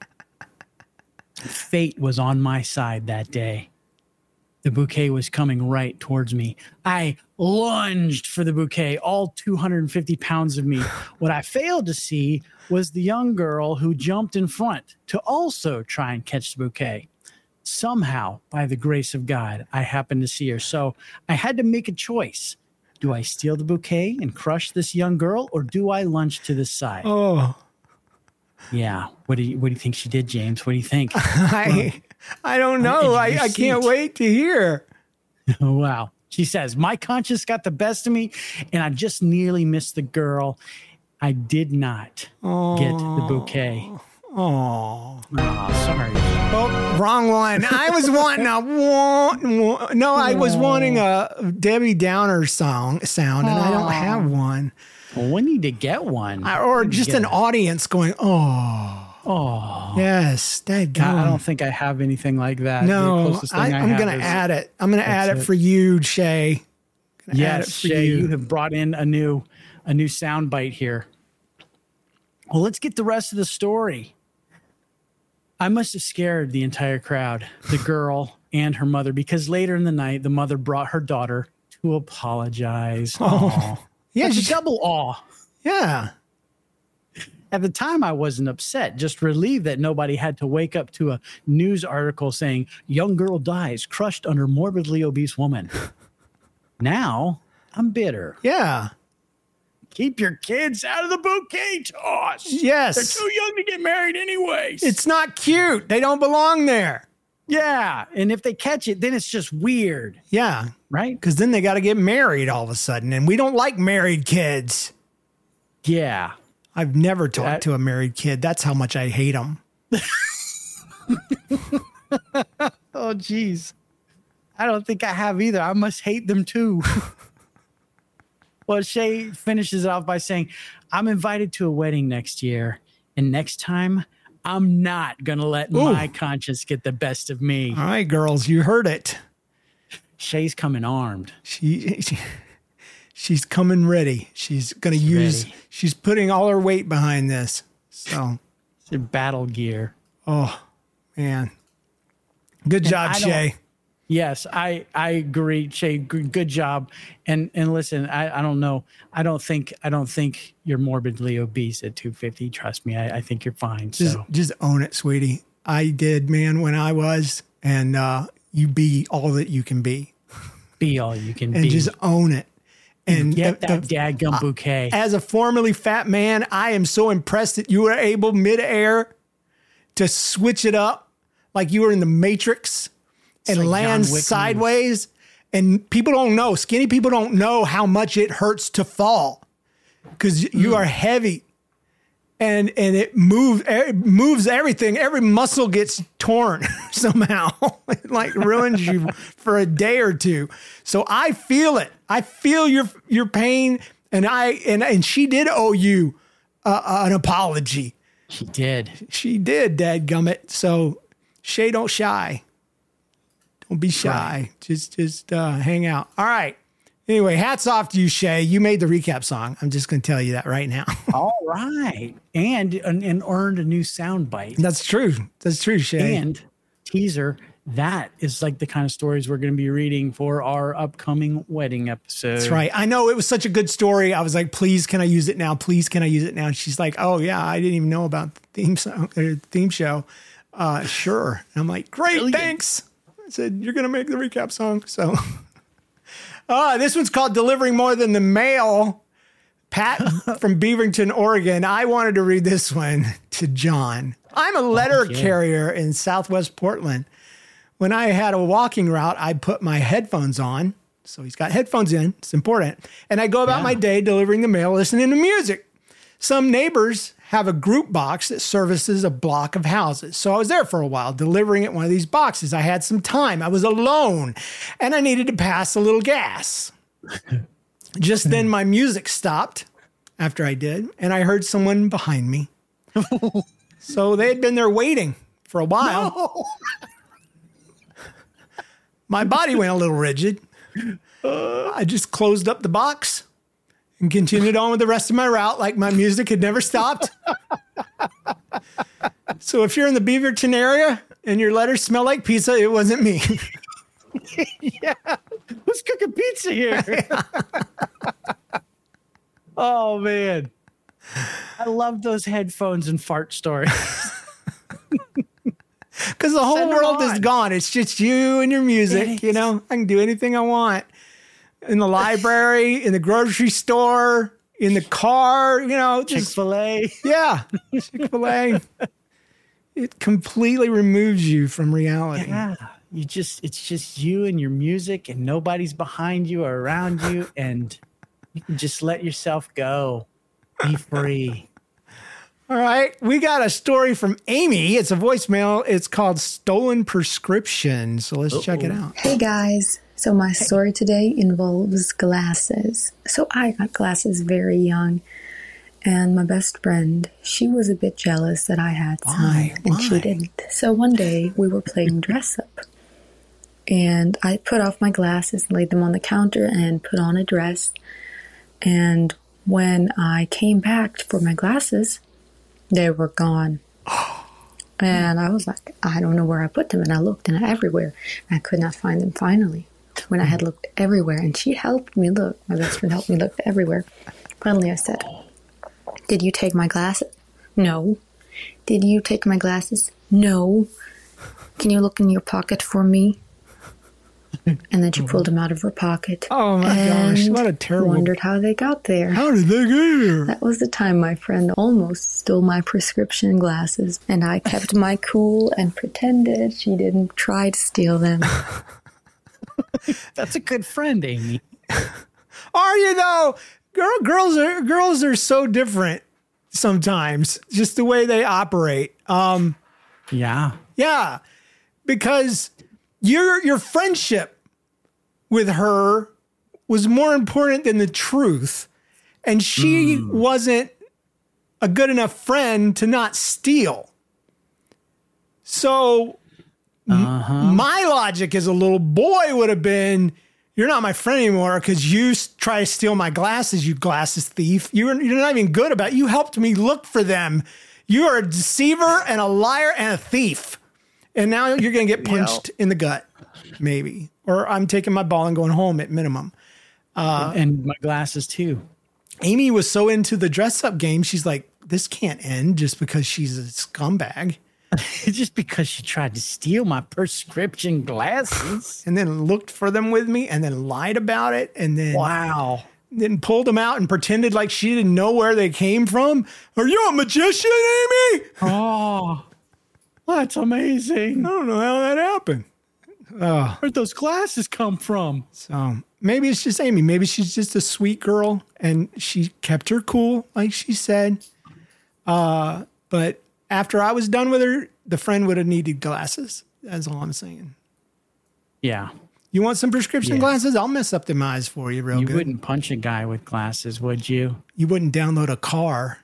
Fate was on my side that day. The bouquet was coming right towards me. I lunged for the bouquet, all 250 pounds of me. What I failed to see was the young girl who jumped in front to also try and catch the bouquet. Somehow, by the grace of God, I happened to see her. So I had to make a choice. Do I steal the bouquet and crush this young girl, or do I lunge to the side? Oh, Yeah. What do you think she did, James? What do you think? I don't know. I can't wait to hear. Wow. She says, my conscience got the best of me, and I just nearly missed the girl. I did not get the bouquet. Oh, Sorry. oh, wrong one. I was wanting I was wanting a Debbie Downer sound, and I don't have one. Well, we need to get one. Or just an audience going, Oh, yes, that I don't think I have anything like that. The No, closest thing I'm going to add it. I'm going to add it for you, Shay. Yes, Shay, you have brought in a new sound bite here. Well, let's get the rest of the story. I must have scared the entire crowd, the girl and her mother, because later in the night, the mother brought her daughter to apologize. Oh, yeah, That's a double awe. Yeah. At the time, I wasn't upset, just relieved that nobody had to wake up to a news article saying, young girl dies crushed under morbidly obese woman. Now, I'm bitter. Yeah. Keep your kids out of the bouquet toss. Yes. They're too young to get married anyways. It's not cute. They don't belong there. Yeah. And if they catch it, then it's just weird. Yeah. Right? Because then they got to get married all of a sudden. And we don't like married kids. Yeah. I've never talked to a married kid. That's how much I hate them. Oh, geez. I don't think I have either. I must hate them too. Well, Shay finishes it off by saying, I'm invited to a wedding next year. And next time, I'm not going to let my conscience get the best of me. All right, girls, you heard it. Shay's coming armed. She's coming ready. She's going to she's putting all her weight behind this. So it's her battle gear. Oh, man. Good job, Shay. Yes, I agree, Shay. Good job. And listen, I don't know. I don't think you're morbidly obese at 250. Trust me, I think you're fine. Just own it, sweetie. I did, man, when I was, and you be all that you can be. Be all you can be. And just own it. And get that dadgum bouquet. As a formerly fat man, I am so impressed that you were able midair to switch it up like you were in the Matrix. And like land sideways. And people don't know. Skinny people don't know how much it hurts to fall because you are heavy. And it moves everything. Every muscle gets torn somehow. It like ruins you for a day or two. So I feel it. I feel your pain. And she did owe you an apology. She did, dadgummit. So Shay, don't shy. Don't be shy. Right. Just hang out. All right. Anyway, hats off to you, Shay. You made the recap song. I'm just going to tell you that right now. All right. And earned a new sound bite. That's true. That's true, Shay. And teaser, that is like the kind of stories we're going to be reading for our upcoming wedding episode. That's right. I know it was such a good story. I was like, please, can I use it now? Please, can I use it now? And she's like, oh, yeah, I didn't even know about the theme show. Sure. And I'm like, great, brilliant. Thanks. I said, you're going to make the recap song. So this one's called Delivering More Than the Mail. Pat from Beaverton, Oregon. I wanted to read this one to John. I'm a letter carrier in Southwest Portland. When I had a walking route, I put my headphones on. So he's got headphones in. It's important. And I go about my day delivering the mail, listening to music. Some neighbors have a group box that services a block of houses. So I was there for a while delivering at one of these boxes. I had some time. I was alone and I needed to pass a little gas. Just then my music stopped after I did, and I heard someone behind me. So they had been there waiting for a while. No. My body went a little rigid. I just closed up the box and continued on with the rest of my route like my music had never stopped. So if you're in the Beaverton area and your letters smell like pizza, it wasn't me. Yeah. Who's cooking pizza here? Oh, man. I love those headphones and fart stories. Because the whole world is gone. It's just you and your music. You know, I can do anything I want. in the library, in the grocery store, in the car, just Chick-fil-A. yeah, Chick-fil-A. It completely removes you from reality. Yeah. It's just you and your music, and nobody's behind you or around you, and you can just let yourself go. Be free. All right. We got a story from Amy. It's a voicemail. It's called Stolen Prescription. So let's check it out. Hey guys. So my story today involves glasses. So I got glasses very young. And my best friend, she was a bit jealous that I had some, and she didn't. So one day we were playing dress up. And I put off my glasses, laid them on the counter, and put on a dress. And when I came back for my glasses, they were gone. And I was like, I don't know where I put them. And I looked everywhere. And I could not find them finally. When I had looked everywhere, and she helped me look. My best friend helped me look everywhere. Finally, I said, did you take my glasses? No. Did you take my glasses? No. Can you look in your pocket for me? And then she pulled them out of her pocket. Oh my gosh, what a terrible... wondered how they got there. How did they get here? That was the time my friend almost stole my prescription glasses, and I kept my cool and pretended she didn't try to steal them. That's a good friend, Amy. Are you though? Girls are so different sometimes, just the way they operate. Yeah. Yeah, because your friendship with her was more important than the truth, and she wasn't a good enough friend to not steal. So my logic as a little boy would have been, you're not my friend anymore because you try to steal my glasses, you glasses thief. You're not even good about it. You helped me look for them. You are a deceiver and a liar and a thief. And now you're going to get punched in the gut, maybe. Or I'm taking my ball and going home at minimum. And my glasses too. Amy was so into the dress-up game, she's like, this can't end just because she's a scumbag. Just because she tried to steal my prescription glasses. And then looked for them with me and then lied about it. And then then pulled them out and pretended like she didn't know where they came from. Are you a magician, Amy? Oh, that's amazing. I don't know how that happened. Where'd those glasses come from? So maybe it's just Amy. Maybe she's just a sweet girl and she kept her cool, like she said. But after I was done with her, the friend would have needed glasses. That's all I'm saying. Yeah. You want some prescription glasses? I'll mess up them eyes for you real good. You wouldn't punch a guy with glasses, would you? You wouldn't download a car.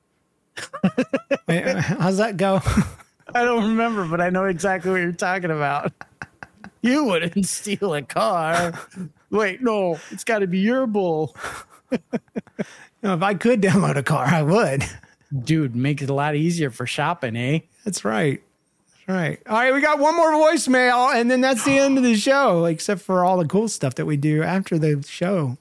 Wait, how's that go? I don't remember, but I know exactly what you're talking about. You wouldn't steal a car. Wait, no, it's got to be your bull. If I could download a car, I would. Dude, make it a lot easier for shopping, eh? That's right. That's right. All right, we got one more voicemail, and then that's the end of the show, except for all the cool stuff that we do after the show.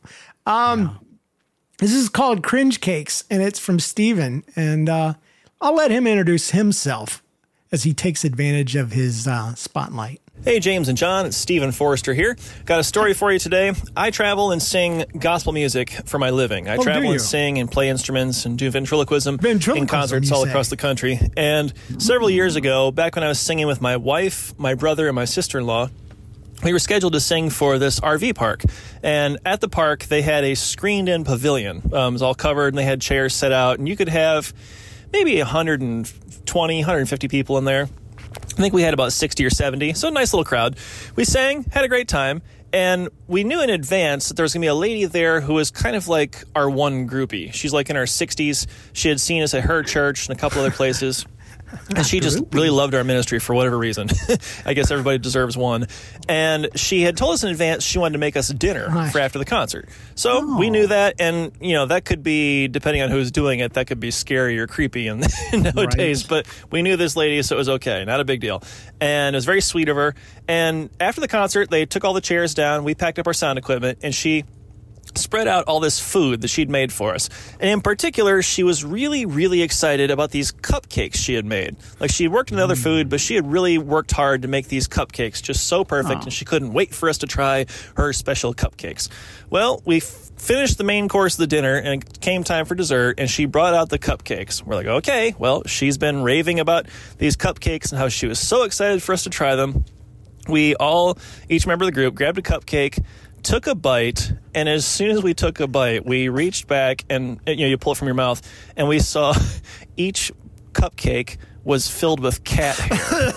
This is called Cringe Cakes, and it's from Steven. And I'll let him introduce himself as he takes advantage of his spotlight. Hey, James and John, it's Stephen Forrester here. Got a story for you today. I travel and sing gospel music for my living. I travel and sing and play instruments and do ventriloquism in concerts all across the country. And several years ago, back when I was singing with my wife, my brother, and my sister-in-law, we were scheduled to sing for this RV park. And at the park, they had a screened-in pavilion. It was all covered, and they had chairs set out. And you could have maybe 120, 150 people in there. I think we had about 60 or 70, so a nice little crowd. We sang, had a great time, and we knew in advance that there was going to be a lady there who was kind of like our one groupie. She's like in her 60s. She had seen us at her church and a couple other places. And she just really loved our ministry for whatever reason. I guess everybody deserves one. And she had told us in advance she wanted to make us dinner for after the concert. So we knew that, and that could be, depending on who's doing it, that could be scary or creepy nowadays. But we knew this lady, so it was okay. Not a big deal. And it was very sweet of her. And after the concert, they took all the chairs down. We packed up our sound equipment, and she spread out all this food that she'd made for us. And in particular, she was really, really excited about these cupcakes she had made. Like, she had worked in other food, but she had really worked hard to make these cupcakes just so perfect, and she couldn't wait for us to try her special cupcakes. Well, we finished the main course of the dinner, and it came time for dessert, and she brought out the cupcakes. We're like, okay, well, she's been raving about these cupcakes and how she was so excited for us to try them. We all, each member of the group, grabbed a cupcake, took a bite, and as soon as we took a bite, we reached back and, you pull it from your mouth, and we saw each cupcake was filled with cat hair.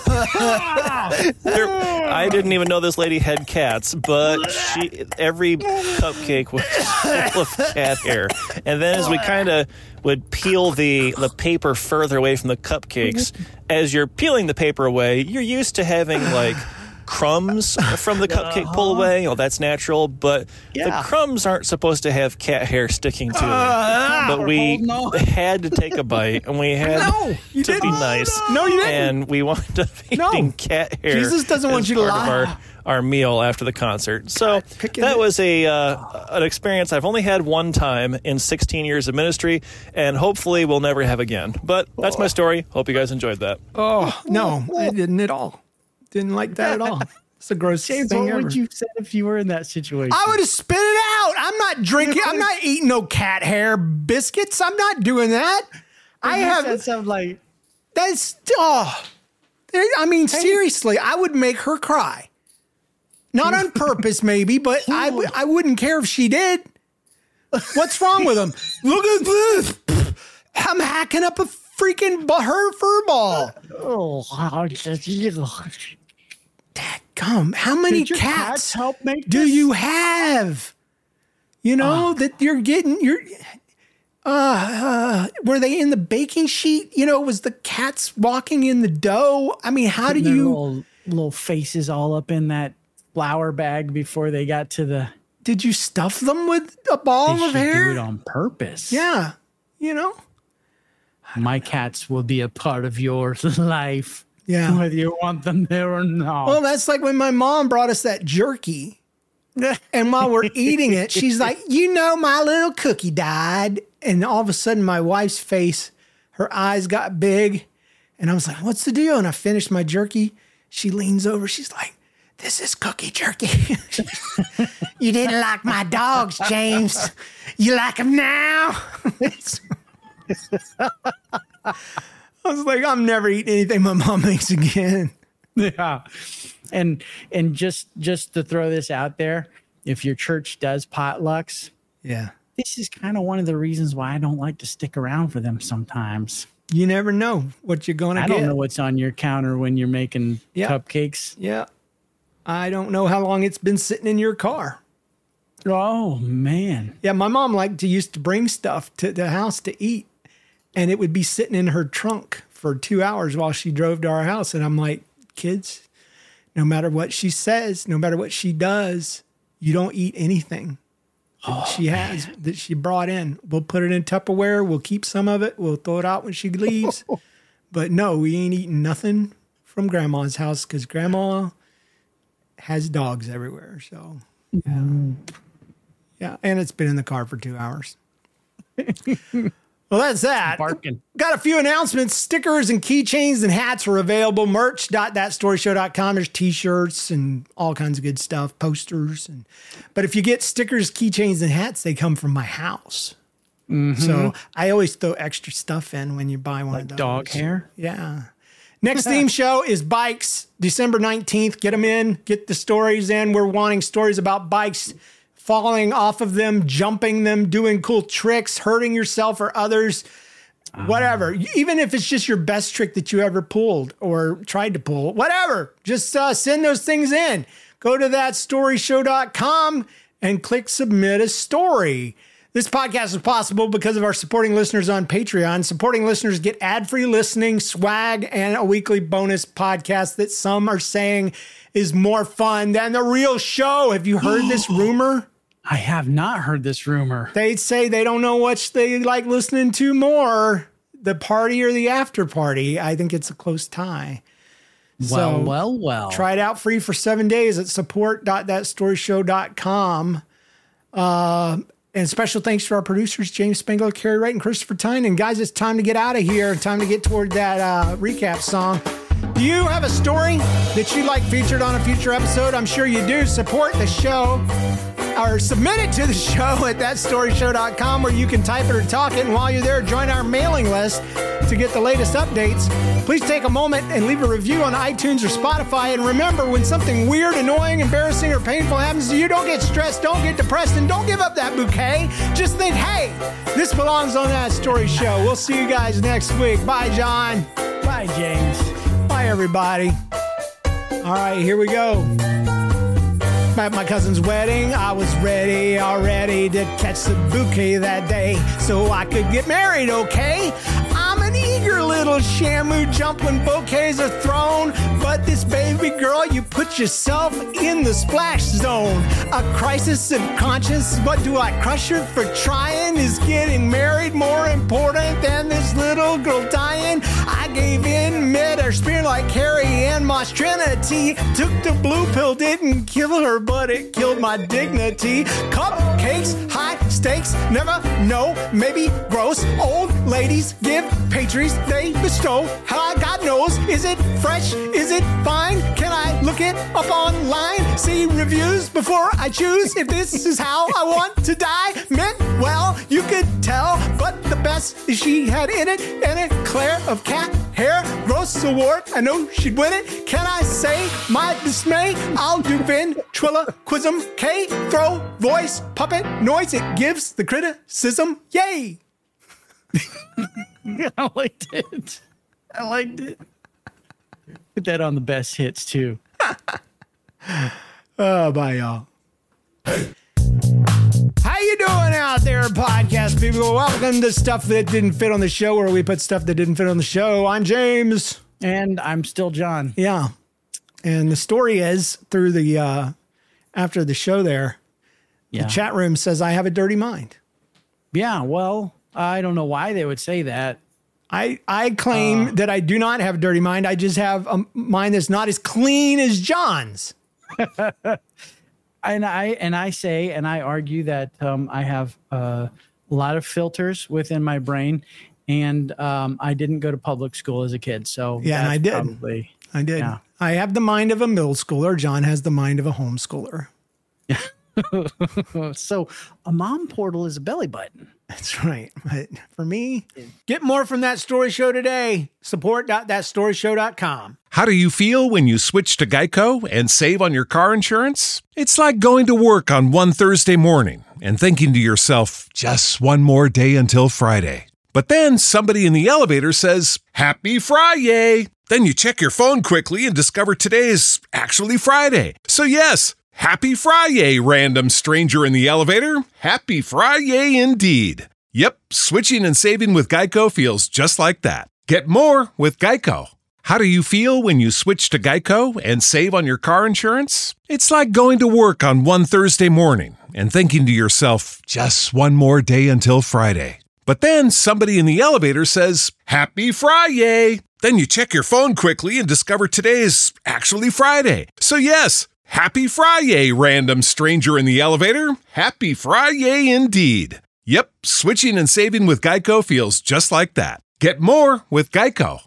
I didn't even know this lady had cats, but every cupcake was full of cat hair. And then as we kind of would peel the paper further away from the cupcakes, as you're peeling the paper away, you're used to having, like, crumbs from the cupcake pull away. Oh, that's natural, but the crumbs aren't supposed to have cat hair sticking to them. But we had to take a bite, and we had to be nice. No, you didn't. And we wound up eating cat hair. Jesus doesn't want you to lie. Of our meal after the concert. So that was an experience I've only had one time in 16 years of ministry, and hopefully we'll never have again. But that's my story. Hope you guys enjoyed that. Oh, no, I didn't at all. Didn't like that at all. It's the grossest James, thing what ever. would you say if you were in that situation? I would have spit it out. I'm not drinking. I'm not eating no cat hair biscuits. I'm not doing that. I have said something like, that's I mean, seriously, I would make her cry. Not on purpose, maybe, but I wouldn't care if she did. What's wrong with them? Look at this. I'm hacking up a freaking her fur ball. Dadgum, how many Did your cats help make do this? you have? You know, that you're getting, were they in the baking sheet? You know, was the cats walking in the dough? I mean, how do Their you... little faces all up in that flour bag before they got to the... Did you stuff them with a ball of hair? Do it on purpose. Yeah, you know. My cats will be a part of your life. Yeah. Whether you want them there or not. Well, that's like when my mom brought us that jerky. And while we're eating it, she's like, you know, my little cookie died. And all of a sudden, my wife's face, her eyes got big. And I was like, what's the deal? And I finished my jerky. She leans over. She's like, this is cookie jerky. You didn't like my dogs, James. You like them now? I was like, I'm never eating anything my mom makes again. Yeah. And just to throw this out there, if your church does potlucks, this is kind of one of the reasons why I don't like to stick around for them sometimes. You never know what you're going to get. I don't know what's on your counter when you're making cupcakes. Yeah. I don't know how long it's been sitting in your car. Oh, man. Yeah, my mom used to bring stuff to the house to eat, and it would be sitting in her trunk for 2 hours while she drove to our house. And I'm like, kids, no matter what she says, no matter what she does, you don't eat anything that she brought in. We'll put it in Tupperware. We'll keep some of it. We'll throw it out when she leaves. But no, we ain't eating nothing from Grandma's house because Grandma has dogs everywhere. So, yeah. And it's been in the car for 2 hours. Well, that's that. Barking. Got a few announcements. Stickers and keychains and hats are available. Merch.thatstoryshow.com. There's t-shirts and all kinds of good stuff, posters. But if you get stickers, keychains, and hats, they come from my house. Mm-hmm. So I always throw extra stuff in when you buy one of those. Dog hair? Yeah. Next theme show is bikes, December 19th. Get them in. Get the stories in. We're wanting stories about bikes, falling off of them, jumping them, doing cool tricks, hurting yourself or others, whatever. Even if it's just your best trick that you ever pulled or tried to pull, whatever. Just send those things in. Go to thatstoryshow.com and click submit a story. This podcast is possible because of our supporting listeners on Patreon. Supporting listeners get ad-free listening, swag, and a weekly bonus podcast that some are saying is more fun than the real show. Have you heard this rumor? I have not heard this rumor. They say they don't know which they like listening to more, the party or the after party. I think it's a close tie. Well. Try it out free for 7 days at support.thatstoryshow.com. And special thanks to our producers, James Spengler, Carrie Wright, and Christopher Tyne. And guys, it's time to get out of here. Time to get toward that recap song. Do you have a story that you'd like featured on a future episode? I'm sure you do. Support the show or submit it to the show at thatstoryshow.com, where you can type it or talk it. And while you're there, join our mailing list to get the latest updates. Please take a moment and leave a review on iTunes or Spotify. And remember, when something weird, annoying, embarrassing, or painful happens to you, don't get stressed, don't get depressed, and don't give up that bouquet. Just think, hey, this belongs on That Story Show. We'll see you guys next week. Bye, John. Bye, James. Bye, everybody. All right, here we go. At my cousin's wedding, I was ready already to catch the bouquet that day so I could get married, okay? I'm an eager little shamu jump when bouquets are thrown, but this baby girl, you put yourself in the splash zone. A crisis of conscience, but do I crush her for trying? Is getting married more important than this little girl dying? I gave in mid-air spear like Harry and Moss Trinity. Took the blue pill, didn't kill her, but it killed my dignity. Cupcakes, high stakes, never know, maybe gross. Old ladies give pastries, they bestow. How God knows, is it fresh? Is it fine? Can I look it up online? See reviews before I choose if this is how I want to die? Meant well, you could tell, but the best is she had in it, an eclair of cat hair. Gross award, I know she'd win it. Can I say my dismay? I'll do ventriloquism, K, throw, voice, puppet, noise. It gives the criticism, yay! I liked it. I liked it. Put that on the best hits, too. Oh, bye, y'all. How you doing out there, podcast people? Welcome to Stuff That Didn't Fit on the Show, where we put stuff that didn't fit on the show. I'm James. And I'm still John. Yeah. And the story is, through the, after the show there, the chat room says I have a dirty mind. Yeah, well, I don't know why they would say that. I claim that I do not have a dirty mind. I just have a mind that's not as clean as John's. And I say, and I argue that I have a lot of filters within my brain, and I didn't go to public school as a kid. So yeah, and I did. I did. Yeah. I have the mind of a middle schooler. John has the mind of a homeschooler. So a mom portal is a belly button. That's right. But for me, get more from That Story Show today. Support.thatstoryshow.com. How do you feel when you switch to Geico and save on your car insurance? It's like going to work on one Thursday morning and thinking to yourself, just one more day until Friday. But then somebody in the elevator says, Happy Friday! Then you check your phone quickly and discover today's actually Friday. So yes, Happy Friday, random stranger in the elevator. Happy Friday indeed. Yep, switching and saving with Geico feels just like that. Get more with Geico. How do you feel when you switch to Geico and save on your car insurance? It's like going to work on one Thursday morning and thinking to yourself, just one more day until Friday. But then somebody in the elevator says, Happy Friday! Then you check your phone quickly and discover today's actually Friday. So yes, Happy Friday, random stranger in the elevator. Happy Friday indeed. Yep, switching and saving with Geico feels just like that. Get more with Geico.